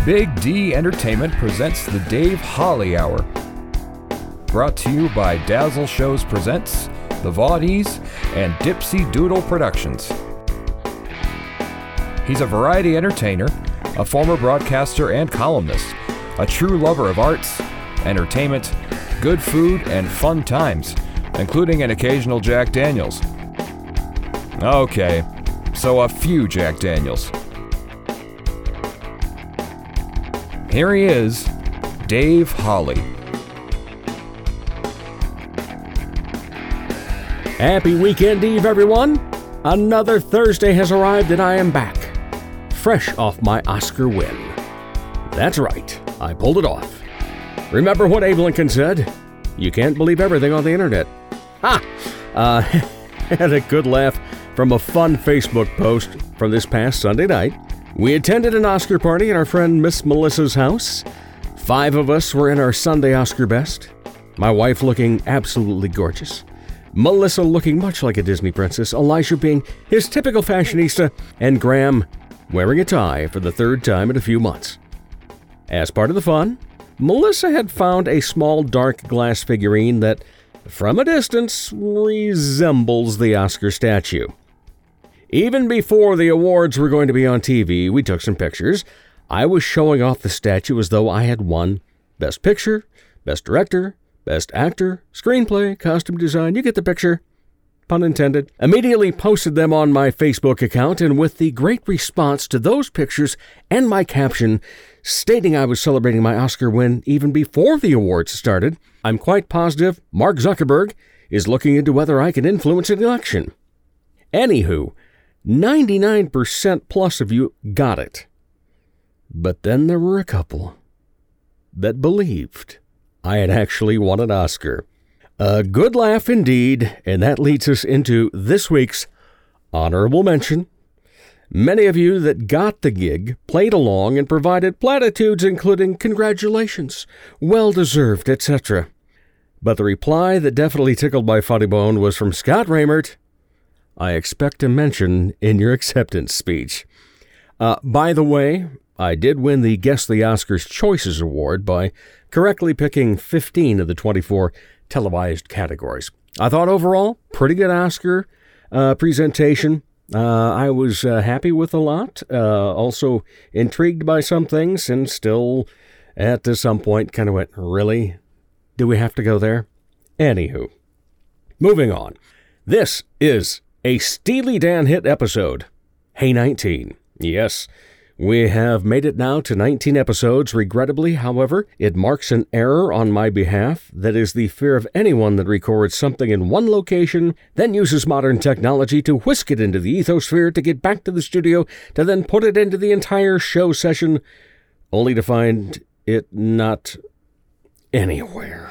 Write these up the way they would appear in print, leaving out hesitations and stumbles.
Big D Entertainment presents the Dave Holly Hour. Brought to you by Dazzle Shows Presents, The Vaudees, and Dipsy Doodle Productions. He's a variety entertainer, a former broadcaster and columnist, a true lover of arts, entertainment, good food, and fun times, including an occasional Jack Daniels. Okay, so a few Jack Daniels. Here he is, Dave Holly. Happy Weekend Eve, everyone! Another Thursday has arrived and I am back, fresh off my Oscar win. That's right, I pulled it off. Remember what Abe Lincoln said? You can't believe everything on the internet. Had a good laugh from a fun Facebook post from this past Sunday night. We attended an Oscar party at our friend Miss Melissa's house. 5 of us were in our Sunday Oscar best. My wife looking absolutely gorgeous. Melissa looking much like a Disney princess. Elijah being his typical fashionista. And Graham wearing a tie for the 3rd time in a few months. As part of the fun, Melissa had found a small dark glass figurine that, from a distance, resembles the Oscar statue. Even before the awards were going to be on TV, we took some pictures. I was showing off the statue as though I had won Best Picture, Best Director, Best Actor, Screenplay, Costume Design, you get the picture. Pun intended. Immediately posted them on my Facebook account, and with the great response to those pictures and my caption stating I was celebrating my Oscar win even before the awards started, I'm quite positive Mark Zuckerberg is looking into whether I can influence an election. Anywho, 99% plus of you got it. But then there were a couple that believed I had actually won an Oscar. A good laugh indeed, and that leads us into this week's honorable mention. Many of you that got the gig played along and provided platitudes including congratulations, well-deserved, etc. But the reply that definitely tickled my funny bone was from Scott Raymert. I expect a mention in your acceptance speech. By the way, I did win the Guess the Oscars Choices Award by correctly picking 15 of the 24 televised categories. I thought overall, pretty good Oscar presentation. I was happy with a lot, also intrigued by some things, and still at some point kind of went, really? Do we have to go there? Anywho, moving on. This is a Steely Dan hit episode. Hey 19. Yes, we have made it now to 19 episodes. Regrettably, however, it marks an error on my behalf. That is the fear of anyone that records something in one location, then uses modern technology to whisk it into the ethosphere to get back to the studio to then put it into the entire show session, only to find it not anywhere.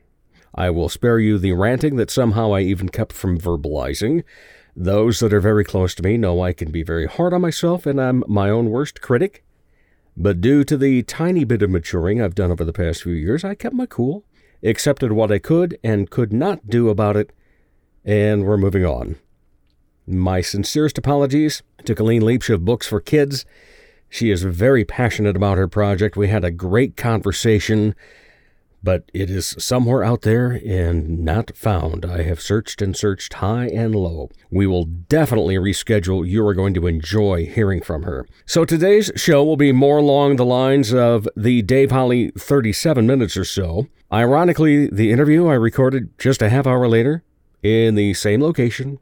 I will spare you the ranting that somehow I even kept from verbalizing. Those that are very close to me know I can be very hard on myself and I'm my own worst critic. But due to the tiny bit of maturing I've done over the past few years, I kept my cool, accepted what I could and could not do about it, and we're moving on. My sincerest apologies to Colleen Leach of Books for Kids. She is very passionate about her project. We had a great conversation, but it is somewhere out there and not found. I have searched and searched high and low. We will definitely reschedule. You are going to enjoy hearing from her. So today's show will be more along the lines of the Dave Holly 37 minutes or so. Ironically, the interview I recorded just a half hour later in the same location.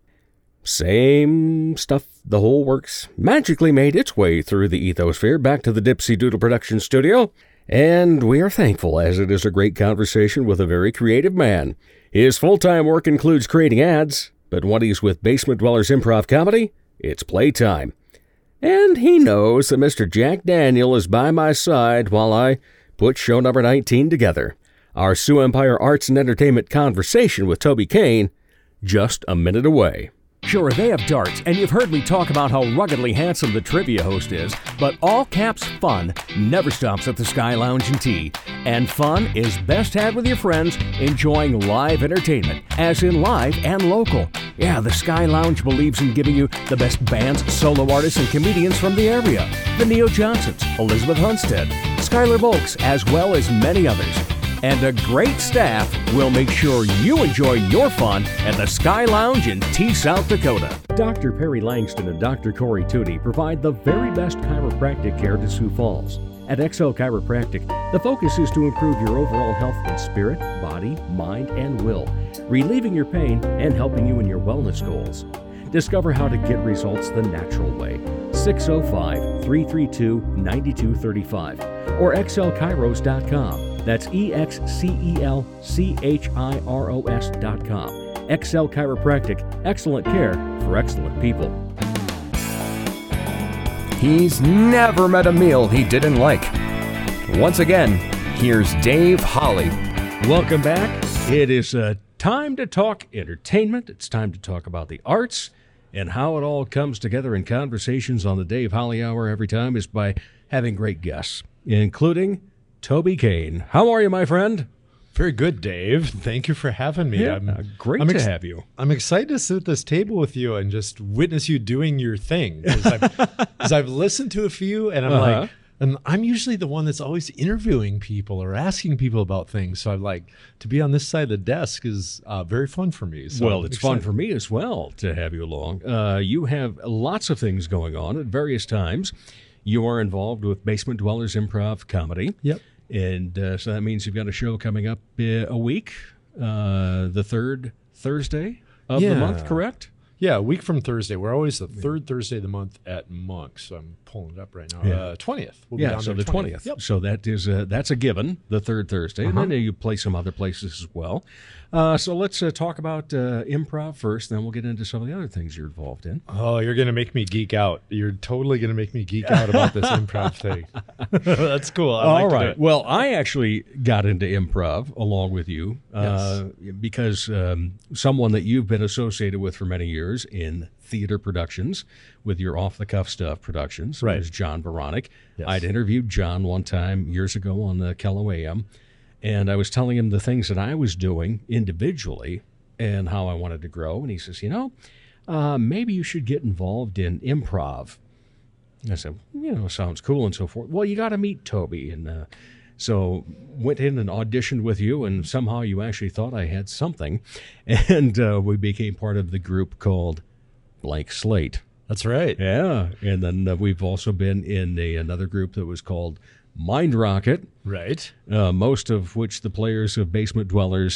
Same stuff, the whole works, magically made its way through the ethosphere back to the Dipsy Doodle Production Studio. And we are thankful, as it is a great conversation with a very creative man. His full-time work includes creating ads, but when he's with Basement Dwellers Improv Comedy, it's playtime. And he knows that Mr. Jack Daniel is by my side while I put show number 19 together. Our Sioux Empire Arts and Entertainment conversation with Toby Kane, just a minute away. Sure, they have darts, and you've heard me talk about how ruggedly handsome the trivia host is, but all caps fun never stops at the Sky Lounge and Tea. And fun is best had with your friends enjoying live entertainment, as in live and local. Yeah, the Sky Lounge believes in giving you the best bands, solo artists, and comedians from the area. The Neo Johnsons, Elizabeth Hunstead, Skylar Volks, as well as many others. And a great staff will make sure you enjoy your fun at the Sky Lounge in Tea, South Dakota. Dr. Perry Langston and Dr. Corey Tooney provide the very best chiropractic care to Sioux Falls. At XL Chiropractic, the focus is to improve your overall health in spirit, body, mind, and will, relieving your pain and helping you in your wellness goals. Discover how to get results the natural way. 605-332-9235 or xlchiros.com. That's EXCELCHIROS.com. XL Chiropractic, excellent care for excellent people. He's never met a meal he didn't like. Once again, here's Dave Holly. Welcome back. It is time to talk entertainment. It's time to talk about the arts and how it all comes together in conversations on the Dave Holly Hour every time is by having great guests, including Toby Kane. How are you, my friend? Very good, Dave. Thank you for having me. Yeah, great to have you. I'm excited to sit at this table with you and just witness you doing your thing. Because I've listened to a few, and I'm like, and I'm usually the one that's always interviewing people or asking people about things. So I'm like, to be on this side of the desk is very fun for me. So well, it's fun for me as well to have you along. You have lots of things going on at various times. You are involved with Basement Dwellers Improv Comedy. Yep. And so that means you've got a show coming up a week, the third Thursday of the month, correct? Yeah, a week from Thursday. We're always the third Thursday of the month at Monk, so I'm pulling it up right now. 20th. We'll be down so there the 20th. Yep. So that is that's a given, the third Thursday. And then you play some other places as well. So let's talk about improv first, then we'll get into some of the other things you're involved in. Oh, you're going to make me geek out. You're totally going to make me geek out about this improv thing. That's cool. All right. Well, I actually got into improv along with you because someone that you've been associated with for many years in theater productions with your off-the-cuff stuff productions is John Baronic. Yes. I'd interviewed John one time years ago on the Kello AM, and I was telling him the things that I was doing individually and how I wanted to grow. And he says, maybe you should get involved in improv. I said, sounds cool and so forth. Well, you got to meet Toby. And so went in and auditioned with you, and somehow you actually thought I had something. And we became part of the group called Blank Slate. That's right. Yeah. And then we've also been in another group that was called Mind Rocket. Right. Most of which the players of Basement Dwellers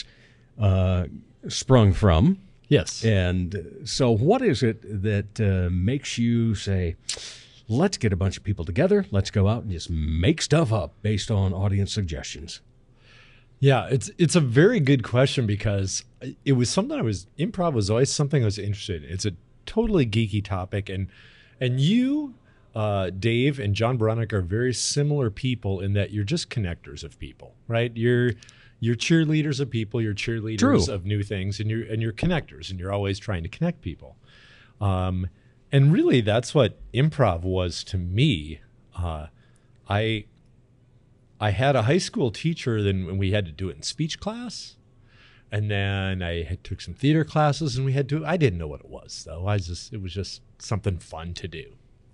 sprung from. Yes. And so what is it that makes you say, let's get a bunch of people together, let's go out and just make stuff up based on audience suggestions? Yeah, it's a very good question because it was something improv was always something I was interested in. It's a totally geeky topic, and you, Dave, and John Baronic are very similar people in that you're just connectors of people, right? You're cheerleaders of people, you're cheerleaders of new things, and you're connectors, and you're always trying to connect people. And really, that's what improv was to me. I had a high school teacher, then we had to do it in speech class. And then I took some theater classes, and I didn't know what it was, though. It was just something fun to do.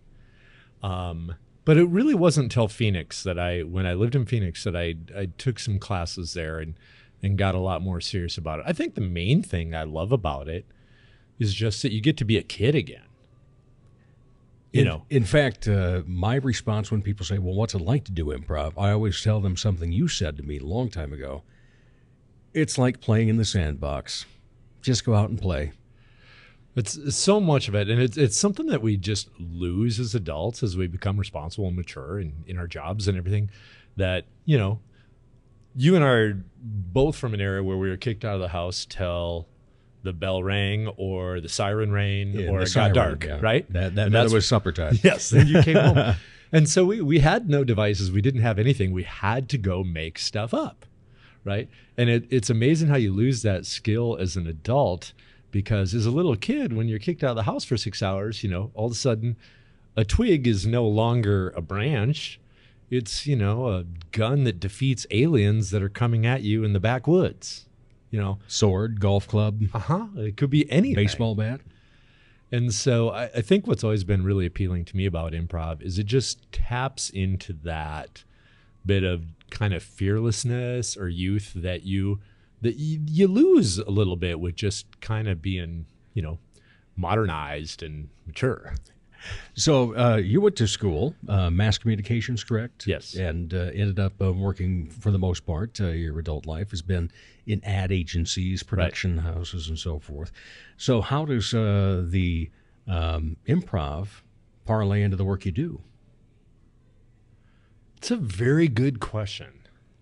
But it really wasn't until Phoenix when I lived in Phoenix, that I took some classes there and got a lot more serious about it. I think the main thing I love about it is just that you get to be a kid again. In fact, my response when people say, well, what's it like to do improv? I always tell them something you said to me a long time ago. It's like playing in the sandbox. Just go out and play. It's so much of it, and it's something that we just lose as adults as we become responsible and mature in our jobs and everything. That, you and I are both from an era where we were kicked out of the house till the bell rang or the siren rang or it got dark, right? That was supper time. Yes, and you came home. And so we had no devices. We didn't have anything. We had to go make stuff up, right? And it's amazing how you lose that skill as an adult, because as a little kid, when you're kicked out of the house for 6 hours, all of a sudden a twig is no longer a branch. It's, a gun that defeats aliens that are coming at you in the backwoods. Sword, golf club, It could be anything. baseball bat. And so I think what's always been really appealing to me about improv is it just taps into that bit of kind of fearlessness or youth that you lose a little bit with just kind of being, modernized and mature. So you went to school, mass communications, correct? Yes. And ended up working, for the most part, your adult life has been in ad agencies, production houses, and so forth. So how does the improv parlay into the work you do? It's a very good question.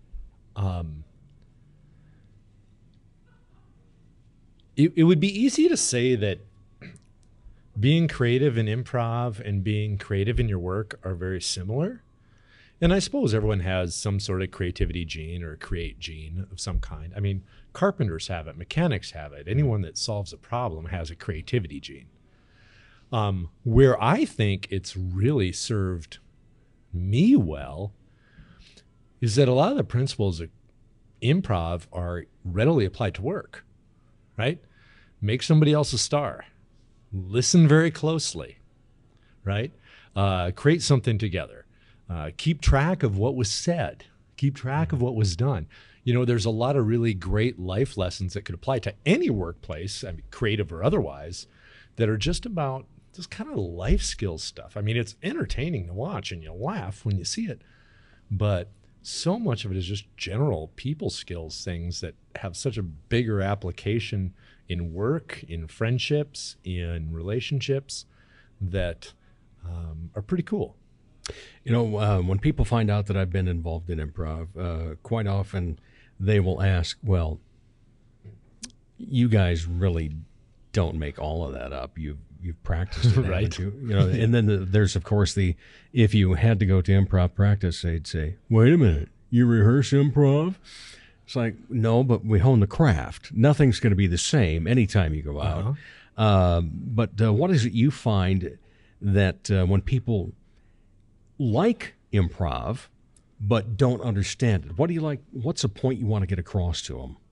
It would be easy to say that being creative in improv and being creative in your work are very similar. And I suppose everyone has some sort of creativity gene or create gene of some kind. I mean, carpenters have it, mechanics have it. Anyone that solves a problem has a creativity gene. Where I think it's really served me well is that a lot of the principles of improv are readily applied to work, right? Make somebody else a star. Listen very closely, right? Create something together. Keep track of what was said. Keep track of what was done. There's a lot of really great life lessons that could apply to any workplace, I mean, creative or otherwise, that are just about just kind of life skills stuff. I mean, it's entertaining to watch and you laugh when you see it, but so much of it is just general people skills things that have such a bigger application in work, in friendships, in relationships that are pretty cool. When people find out that I've been involved in improv, quite often they will ask, well, you guys really don't make all of that up. You've practiced it, right? Haven't you? And then there's, of course, if you had to go to improv practice, they'd say, wait a minute, you rehearse improv? It's like, no, but we hone the craft. Nothing's going to be the same anytime you go out. But what is it you find that when people like improv but don't understand it, what do you like? What's the point you want to get across to them?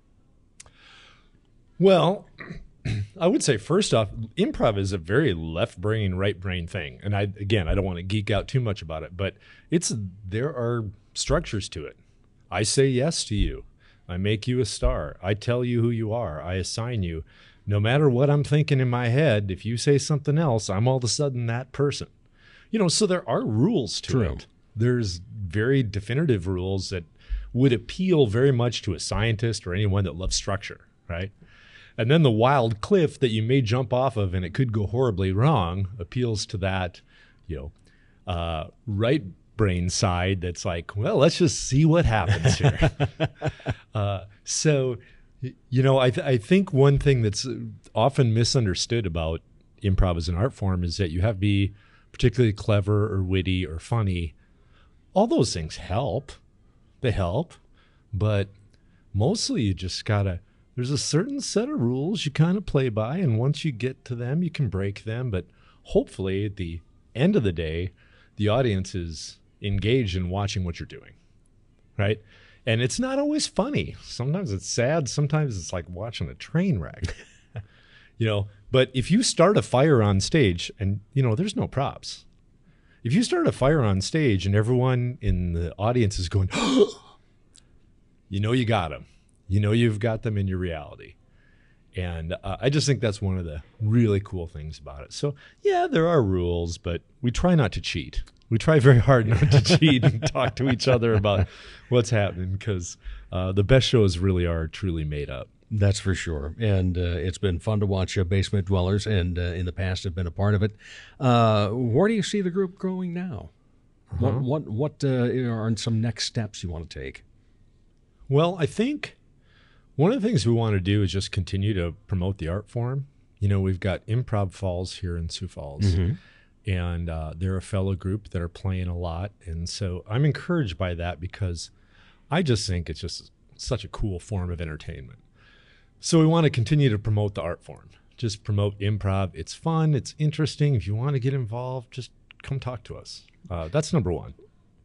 Well, I would say first off, improv is a very left brain, right brain thing. And I don't want to geek out too much about it, but there are structures to it. I say yes to you. I make you a star. I tell you who you are. I assign you. No matter what I'm thinking in my head, if you say something else, I'm all of a sudden that person. So there are rules to it. There's very definitive rules that would appeal very much to a scientist or anyone that loves structure, right? And then the wild cliff that you may jump off of and it could go horribly wrong appeals to that, right brain side that's like, well, let's just see what happens here. I think one thing that's often misunderstood about improv as an art form is that you have to be particularly clever or witty or funny. All those things help. They help. But mostly you just there's a certain set of rules you kind of play by, and once you get to them, you can break them. But hopefully at the end of the day, the audience is engaged in watching what you're doing, right? And it's not always funny. Sometimes it's sad. Sometimes it's like watching a train wreck, But if you start a fire on stage and, there's no props. If you start a fire on stage and everyone in the audience is going, you got them. You've got them in your reality. And I just think that's one of the really cool things about it. So, yeah, there are rules, but we try not to cheat. We try very hard not to cheat and talk to each other about what's happening because the best shows really are truly made up. That's for sure. And it's been fun to watch Basement Dwellers, and in the past have been a part of it. Where do you see the group growing now? What are some next steps you want to take? Well, I think one of the things we want to do is just continue to promote the art form. We've got Improv Falls here in Sioux Falls. Mm-hmm. And they're a fellow group that are playing a lot. And so I'm encouraged by that because I just think it's just such a cool form of entertainment. So we want to continue to promote the art form. Just promote improv. It's fun. It's interesting. If you want to get involved, just come talk to us. That's number one.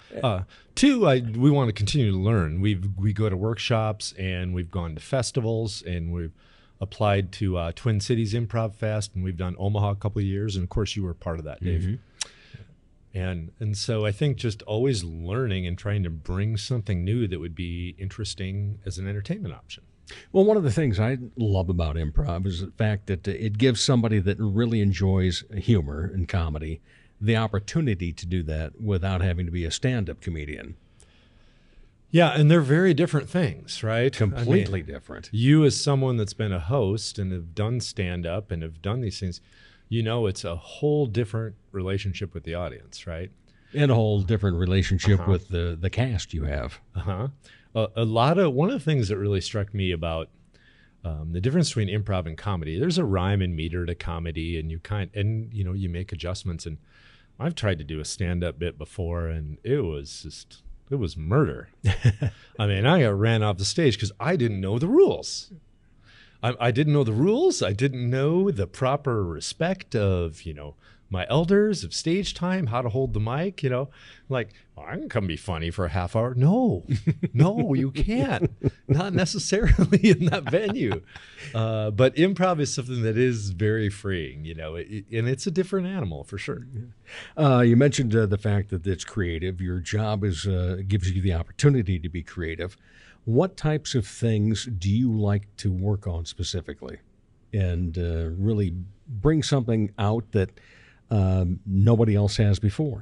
Two, we want to continue to learn. We go to workshops and we've gone to festivals and we've applied to Twin Cities Improv Fest, and we've done Omaha a couple of years, and of course you were part of that, Dave. And so I think just always learning and trying to bring something new that would be interesting as an entertainment option. Well, one of the things I love about improv is the fact that it gives somebody that really enjoys humor and comedy the opportunity to do that without having to be a stand-up comedian. Yeah, and they're very different things, right? Completely different. You as someone that's been a host and have done stand-up and have done these things, you know it's a whole different relationship with the audience, right? And a whole different relationship with the cast you have. One of the things that really struck me about the difference between improv and comedy, there's a rhyme and meter to comedy, and you make adjustments. And I've tried to do a stand-up bit before, and it was murder. I mean, I got ran off the stage because I didn't know the rules. I didn't know the rules. I didn't know the proper respect of, my elders, of stage time, how to hold the mic, like, I can come be funny for a half hour. No, you can't. Not necessarily in that venue. But improv is something that is very freeing, and it's a different animal for sure. You mentioned the fact that it's creative. Your job gives you the opportunity to be creative. What types of things do you like to work on specifically and really bring something out that nobody else has before?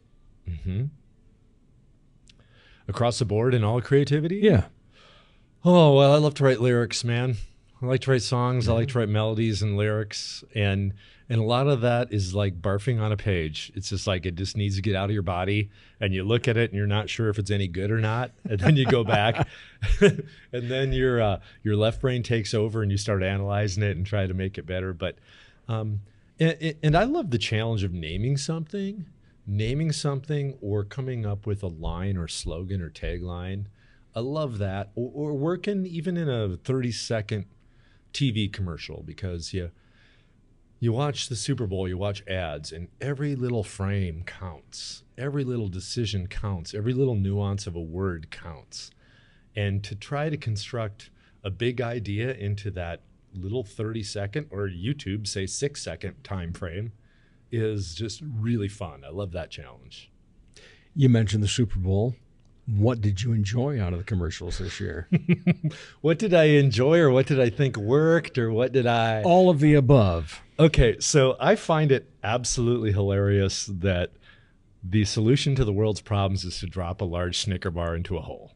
Across the board in all creativity? Yeah. Oh, well, I love to write lyrics, man. I like to write songs. I like to write melodies and lyrics. And a lot of that is like barfing on a page. It's just like it just needs to get out of your body. And you look at it and you're not sure if it's any good or not. And then you go back. And then your left brain takes over and you start analyzing it and try to make it better. But and I love the challenge of naming something or coming up with a line or slogan or tagline. I love that. Or working even in a 30-second TV commercial, because you watch the Super Bowl, you watch ads, and every little frame counts. Every little decision counts. Every little nuance of a word counts. And to try to construct a big idea into that little 30-second or YouTube, say 6-second time frame is just really fun. I love that challenge. You mentioned the Super Bowl. What did you enjoy out of the commercials this year? What did I enjoy, or what did I think worked, or what did I... All of the above. Okay, so I find it absolutely hilarious that the solution to the world's problems is to drop a large Snicker bar into a hole.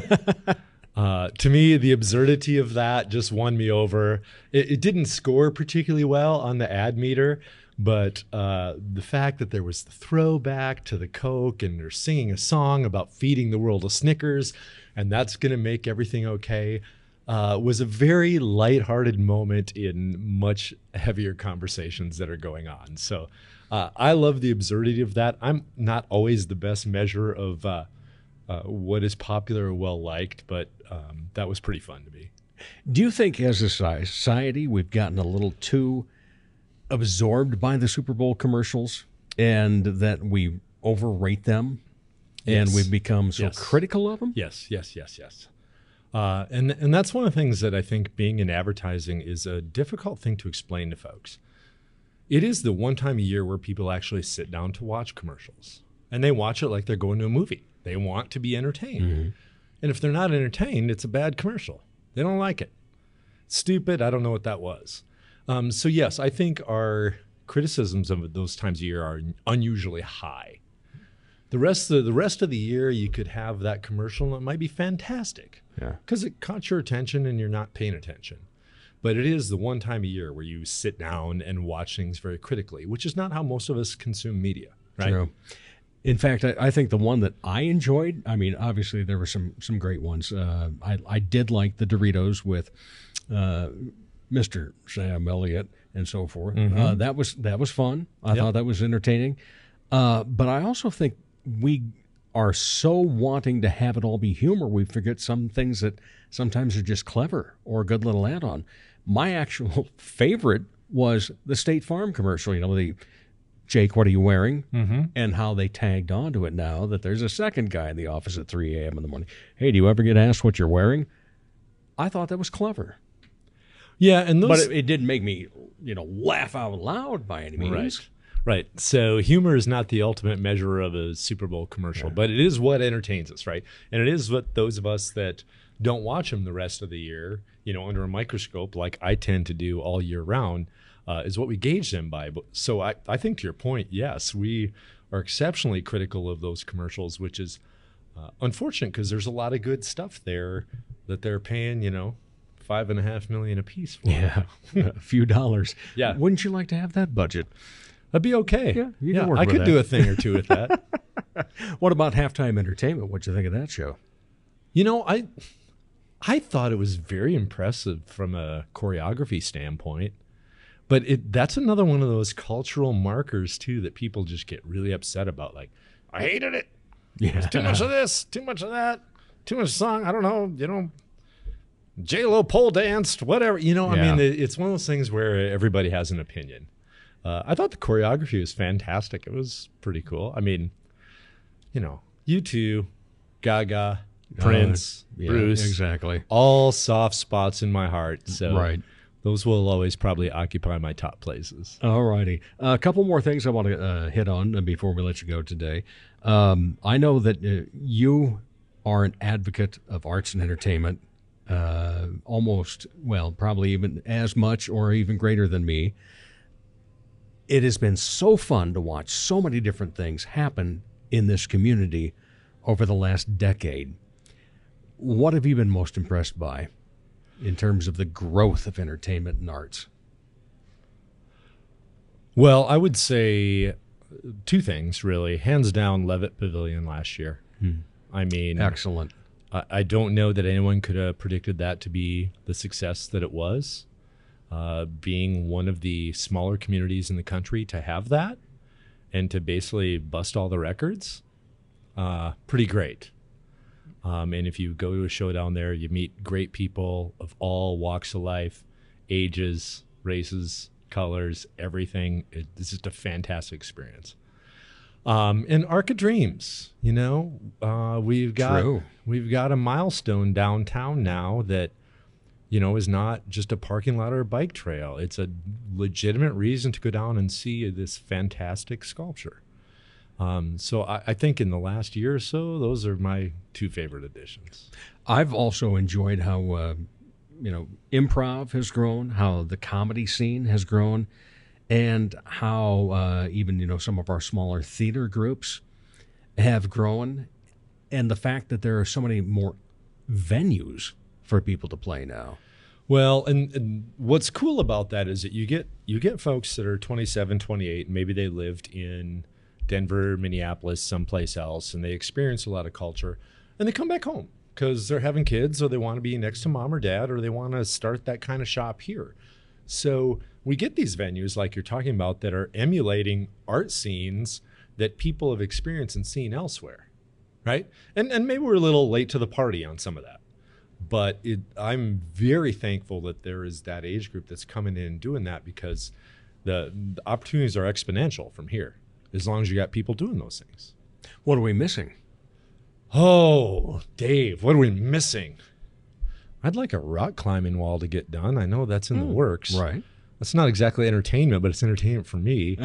To me, the absurdity of that just won me over. It didn't score particularly well on the ad meter, but the fact that there was the throwback to the Coke and they're singing a song about feeding the world a Snickers and that's going to make everything okay was a very lighthearted moment in much heavier conversations that are going on. So I love the absurdity of that. I'm not always the best measure of what is popular or well-liked, but that was pretty fun to me. Do you think as a society we've gotten a little too absorbed by the Super Bowl commercials and that we overrate them and we've become so critical of them? Yes. And that's one of the things that I think being in advertising is a difficult thing to explain to folks. It is the one time a year where people actually sit down to watch commercials, and they watch it like they're going to a movie. They want to be entertained. And if they're not entertained, it's a bad commercial. They don't like it. Stupid. I don't know what that was. So yes, I think our criticisms of those times of year are unusually high. The rest of the year, you could have that commercial and it might be fantastic because it caught your attention and you're not paying attention. But it is the one time a year where you sit down and watch things very critically, which is not how most of us consume media, right? True. In fact, I think the one that I enjoyed, I mean, obviously there were some great ones. I did like the Doritos with Mr. Sam Elliott and so forth. That was fun. I thought that was entertaining. But I also think we are so wanting to have it all be humor, we forget some things that sometimes are just clever or a good little add-on. My actual favorite was the State Farm commercial, the Jake, what are you wearing? Mm-hmm. And how they tagged onto it now that there's a second guy in the office at 3 a.m. in the morning. Hey, do you ever get asked what you're wearing? I thought that was clever. Yeah, and those... But it didn't make me, laugh out loud by any means. Right. So humor is not the ultimate measure of a Super Bowl commercial, but it is what entertains us, right? And it is what those of us that don't watch them the rest of the year, under a microscope, like I tend to do all year round, is what we gauge them by. So I think to your point, yes, we are exceptionally critical of those commercials, which is unfortunate because there's a lot of good stuff there that they're paying, $5.5 million a piece for. Yeah, a few dollars. Yeah. Wouldn't you like to have that budget? That'd be okay. Yeah, you can work I with could that. do a thing or two with that. What about Halftime Entertainment? What'd you think of that show? I thought it was very impressive from a choreography standpoint, but that's another one of those cultural markers too that people just get really upset about. Like, I hated it. Yeah. There's too much of this, too much of that, too much song. I don't know. J-Lo pole danced, whatever. I mean, it's one of those things where everybody has an opinion. I thought the choreography was fantastic. It was pretty cool. I mean, U2, Gaga, Prince, Bruce. Exactly. All soft spots in my heart. So Right. those will always probably occupy my top places. All righty. A couple more things I want to hit on before we let you go today. I know that you are an advocate of arts and entertainment, probably even as much or even greater than me. It has been so fun to watch so many different things happen in this community over the last decade. What have you been most impressed by in terms of the growth of entertainment and arts? Well, I would say two things, really. Hands down, Levitt Pavilion last year. I mean, Excellent. I don't know that anyone could have predicted that to be the success that it was. Being one of the smaller communities in the country to have that and to basically bust all the records, pretty great. And if you go to a show down there, you meet great people of all walks of life, ages, races, colors, everything. It's just a fantastic experience. And Arc of Dreams, we've got a milestone downtown now that is not just a parking lot or a bike trail. It's a legitimate reason to go down and see this fantastic sculpture. So I think in the last year or so, those are my two favorite additions. I've also enjoyed how, improv has grown, how the comedy scene has grown, and how even, some of our smaller theater groups have grown, and the fact that there are so many more venues for people to play now. Well, and what's cool about that is that you get folks that are 27, 28, maybe they lived in Denver, Minneapolis, someplace else, and they experience a lot of culture, and they come back home because they're having kids or they want to be next to mom or dad or they want to start that kind of shop here. So we get these venues like you're talking about that are emulating art scenes that people have experienced and seen elsewhere, right? And maybe we're a little late to the party on some of that. But I'm very thankful that there is that age group that's coming in and doing that because the opportunities are exponential from here, as long as you got people doing those things. What are we missing? Oh, Dave, what are we missing? I'd like a rock climbing wall to get done. I know that's in the works. Right. That's not exactly entertainment, but it's entertainment for me.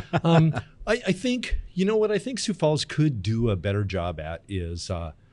I think, what I think Sioux Falls could do a better job at is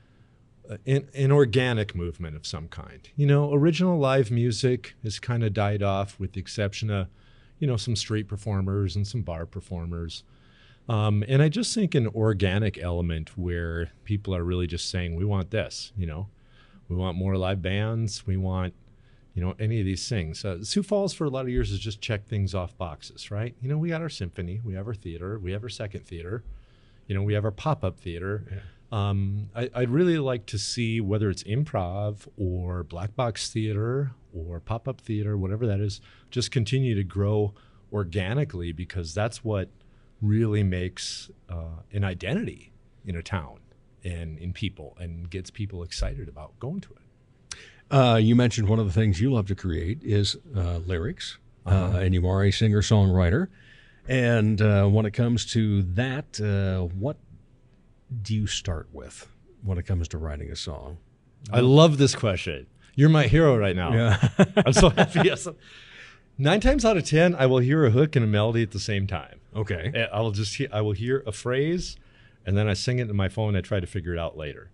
an organic movement of some kind. Original live music has kind of died off with the exception of, some street performers and some bar performers. And I just think an organic element where people are really just saying, we want this, we want more live bands. We want, any of these things. Sioux Falls for a lot of years has just checked things off boxes, right? We got our symphony, we have our theater, we have our second theater, we have our pop-up theater. Yeah. I'd really like to see whether it's improv or black box theater or pop-up theater, whatever that is, just continue to grow organically because that's what really makes an identity in a town and in people and gets people excited about going to it. You mentioned one of the things you love to create is lyrics, and you are a singer-songwriter. And when it comes to that, what do you start with when it comes to writing a song? I love this question. You're my hero right now. Yeah. I'm so happy. Yes. 9 times out of 10, I will hear a hook and a melody at the same time. Okay. I will hear a phrase, and then I sing it in my phone. I try to figure it out later.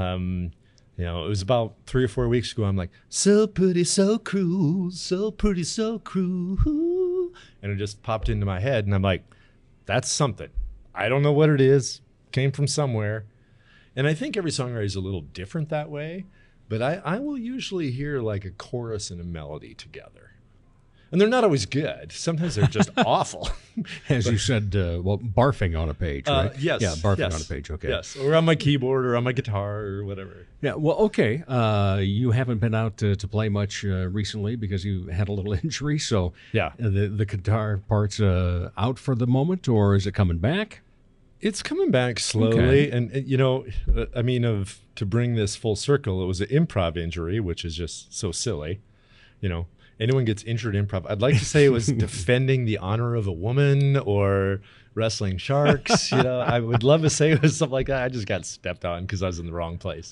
It was about 3 or 4 weeks ago. I'm like, so pretty, so cruel, so pretty, so cruel, and it just popped into my head, and I'm like, that's something. I don't know what it is. Came from somewhere, and I think every songwriter is a little different that way. But I will usually hear like a chorus and a melody together. And they're not always good. Sometimes they're just awful. As you said, barfing on a page, right? Yes. Yeah, barfing on a page, okay. Yes, or on my keyboard or on my guitar or whatever. Yeah, well, okay. You haven't been out to play much recently because you had a little injury. So Yeah. The guitar part's out for the moment, or is it coming back? It's coming back slowly. And to bring this full circle, it was an improv injury, which is just so silly. Anyone gets injured in improv. I'd like to say it was defending the honor of a woman or wrestling sharks. I would love to say it was something like that. I just got stepped on because I was in the wrong place.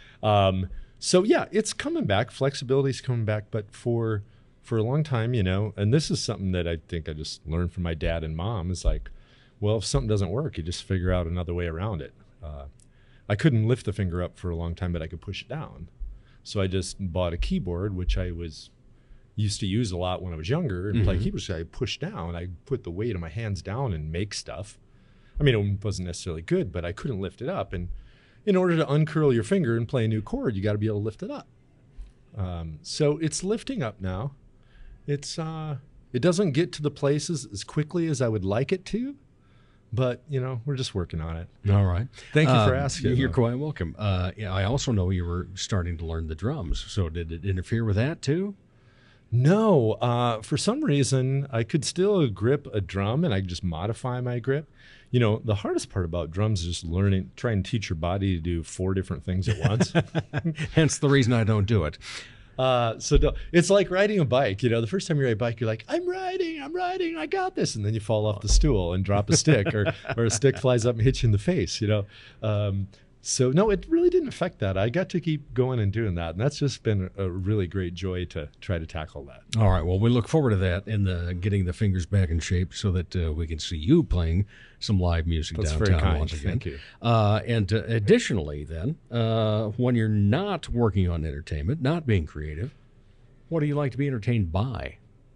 So yeah, it's coming back. Flexibility's coming back, but for a long time, and this is something that I think I just learned from my dad and mom, is like, well, if something doesn't work, you just figure out another way around it. I couldn't lift the finger up for a long time, but I could push it down. So I just bought a keyboard, which I used to use a lot when I was younger and play keyboard. So I push down, I put the weight of my hands down and make stuff. I mean, it wasn't necessarily good, but I couldn't lift it up. And in order to uncurl your finger and play a new chord, you got to be able to lift it up. So it's lifting up now. It doesn't get to the places as quickly as I would like it to, but we're just working on it. All right. Thank you for asking. You're quite welcome. I also know you were starting to learn the drums. So did it interfere with that too? No, for some reason I could still grip a drum and I could just modify my grip. The hardest part about drums is just trying to teach your body to do 4 different things at once. Hence the reason I don't do it. It's like riding a bike. The first time you ride a bike, you're like, I'm riding, I got this. And then you fall off the stool and drop a stick or a stick flies up and hits you in the face, So no, it really didn't affect that. I got to keep going and doing that. And that's just been a really great joy to try to tackle that. All right. Well, we look forward to that and getting the fingers back in shape so that we can see you playing some live music That's downtown very kind. once again. Thank you. And additionally then, when you're not working on entertainment, not being creative, what do you like to be entertained by?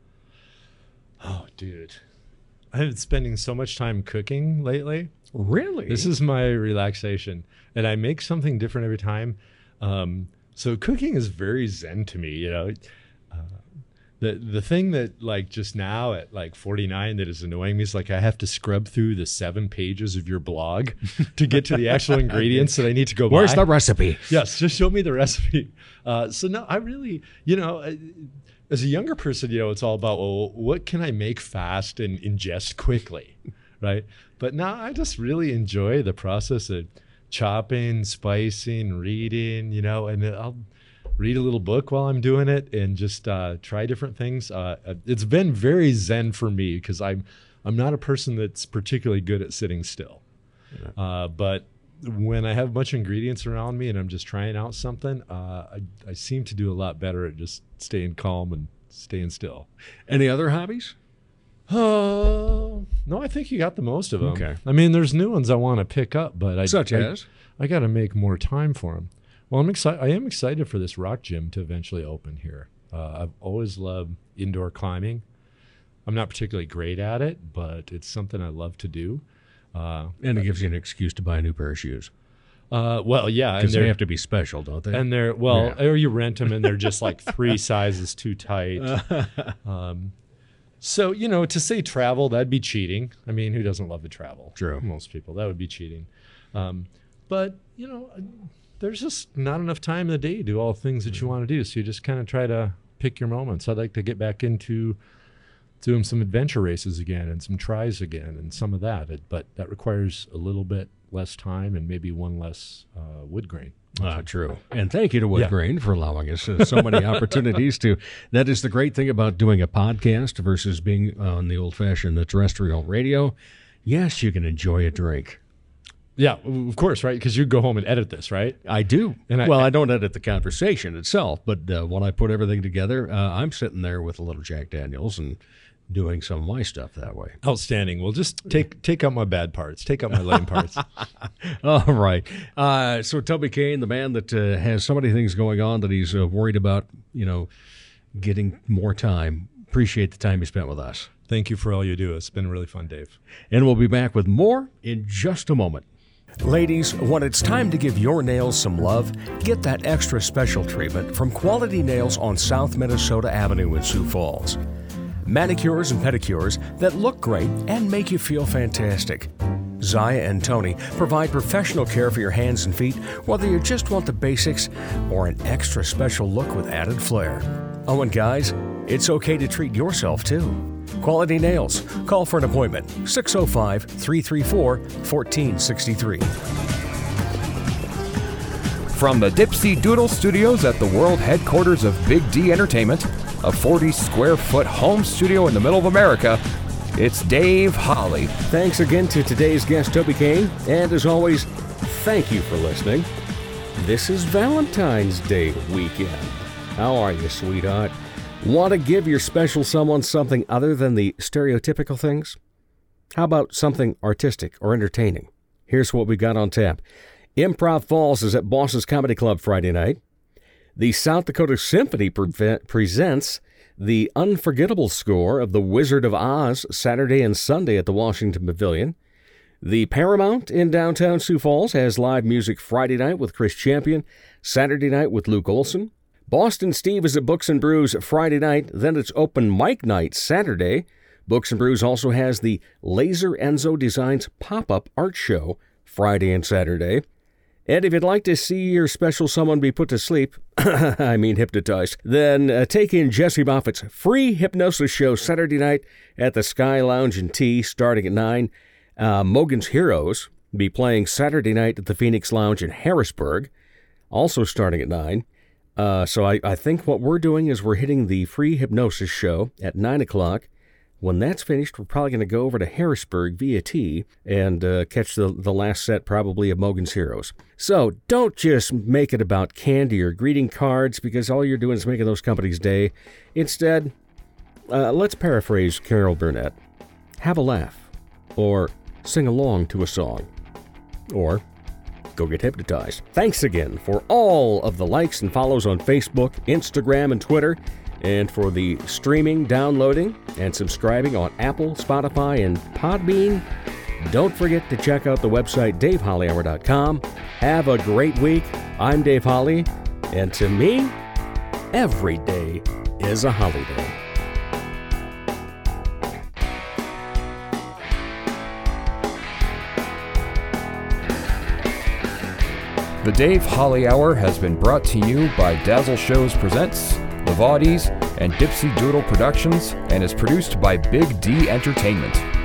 Oh, dude. I've been spending so much time cooking lately. Really? This is my relaxation, and I make something different every time. So cooking is very zen to me. The thing that like just now at like 49 that is annoying me is like I have to scrub through the 7 pages of your blog to get to the actual ingredients that I need to go buy. Where's the recipe? Yes, just show me the recipe. So no, I really, as a younger person, it's all about, well, what can I make fast and ingest quickly, right? But now I just really enjoy the process of chopping, spicing, reading, and I'll read a little book while I'm doing it and just try different things. It's been very zen for me because I'm not a person that's particularly good at sitting still. Yeah. But when I have a bunch of ingredients around me and I'm just trying out something, I seem to do a lot better at just staying calm and staying still. Any other hobbies? No, I think you got the most of them. Okay. I mean, there's new ones I want to pick up, but I got to make more time for them. Well, I am excited for this rock gym to eventually open here. I've always loved indoor climbing. I'm not particularly great at it, but it's something I love to do. And it gives you an excuse to buy a new pair of shoes. Well, yeah. Because they have to be special, don't they? And or you rent them and they're just like 3 sizes too tight. So, to say travel, that'd be cheating. I mean, who doesn't love to travel? True. Most people. That would be cheating. But, there's just not enough time in the day to do all the things that you want to do. So you just kind of try to pick your moments. I'd like to get back into doing some adventure races again and some tries again and some of that. But that requires a little bit less time and maybe one less wood grain. True. And thank you to Woodgrain for allowing us so many opportunities to. That is the great thing about doing a podcast versus being on the old-fashioned terrestrial radio. Yes, you can enjoy a drink. Yeah, of course, right? Because you go home and edit this, right? I do. And I don't edit the conversation itself, but when I put everything together, I'm sitting there with a little Jack Daniels and doing some of my stuff that way. Outstanding. Well, just take out my bad parts. Take out my lame parts. All right. So Toby Kane, the man that has so many things going on that he's worried about, getting more time. Appreciate the time you spent with us. Thank you for all you do. It's been really fun, Dave. And we'll be back with more in just a moment. Ladies, when it's time to give your nails some love, get that extra special treatment from Quality Nails on South Minnesota Avenue in Sioux Falls. Manicures and pedicures that look great and make you feel fantastic. Zaya and Tony provide professional care for your hands and feet, whether you just want the basics or an extra special look with added flair. Oh, and guys, it's okay to treat yourself too. Quality Nails. Call for an appointment. 605-334-1463. From the Dipsy Doodle Studios at the world headquarters of Big D Entertainment, a 40-square-foot home studio in the middle of America, it's Dave Holly. Thanks again to today's guest, Toby Kane. And as always, thank you for listening. This is Valentine's Day weekend. How are you, sweetheart? Want to give your special someone something other than the stereotypical things? How about something artistic or entertaining? Here's what we got on tap. Improv Falls is at Boss's Comedy Club Friday night. The South Dakota Symphony presents the unforgettable score of The Wizard of Oz Saturday and Sunday at the Washington Pavilion. The Paramount in downtown Sioux Falls has live music Friday night with Chris Champion, Saturday night with Luke Olson. Boston Steve is at Books and Brews Friday night, then it's open mic night Saturday. Books and Brews also has the Laser Enzo Designs pop-up art show Friday and Saturday. And if you'd like to see your special someone be put to sleep, hypnotized, then take in Jesse Moffat's free hypnosis show Saturday night at the Sky Lounge and Tea starting at 9. Mogan's Heroes will be playing Saturday night at the Phoenix Lounge in Harrisburg, also starting at 9. So I think what we're doing is we're hitting the free hypnosis show at 9 o'clock. When that's finished, we're probably going to go over to Harrisburg via T and catch the last set probably of Mogan's Heroes. So don't just make it about candy or greeting cards because all you're doing is making those companies' day. Instead, let's paraphrase Carol Burnett. Have a laugh. Or sing along to a song. Or go get hypnotized. Thanks again for all of the likes and follows on Facebook, Instagram, and Twitter, and for the streaming, downloading, and subscribing on Apple, Spotify, and Podbean. Don't forget to check out the website DaveHollyHour.com. Have a great week. I'm Dave Holly, and to me, every day is a holiday. The Dave Holly Hour has been brought to you by Dazzle Shows Presents, The Vaudees, and Dipsy Doodle Productions, and is produced by Big D Entertainment.